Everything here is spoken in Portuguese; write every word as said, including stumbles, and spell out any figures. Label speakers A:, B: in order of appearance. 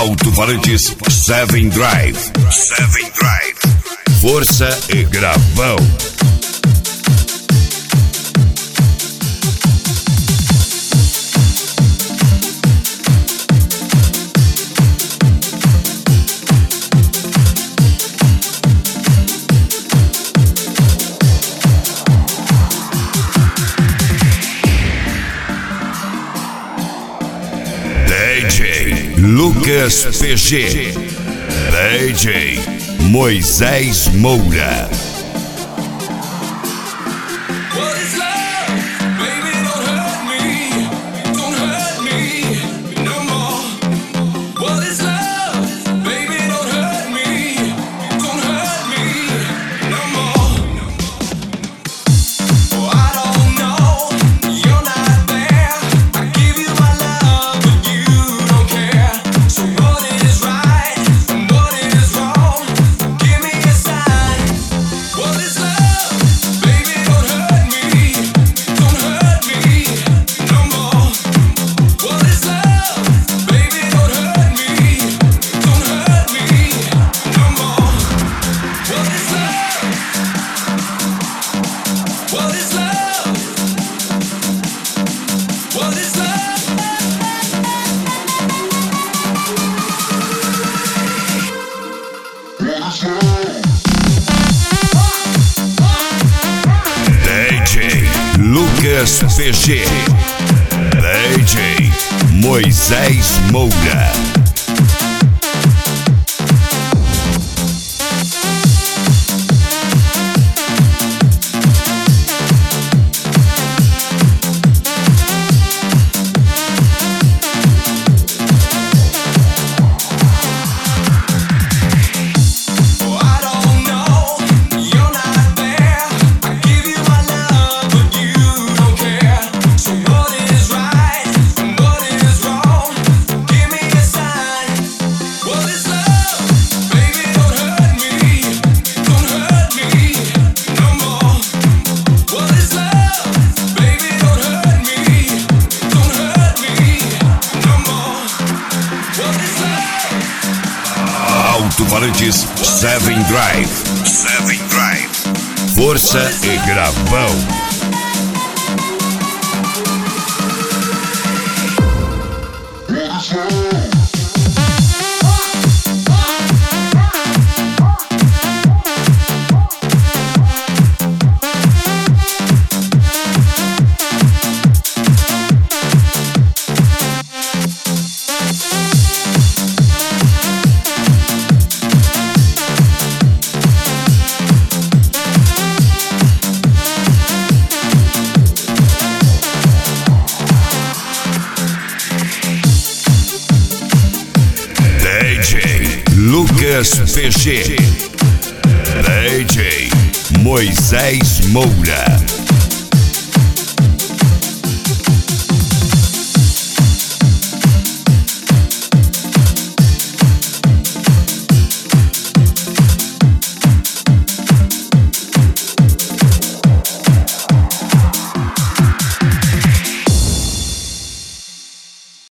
A: Alto-falantes Seven Drive. Seven Drive. Força e gravão. D J Lucas P G, D J Moisés Moura. D J Lucas P G, D J Moisés Moura. Alto-falantes Seven Drive. Seven Drive. Força e gravão. D J Lucas P G, D J Moisés Moura.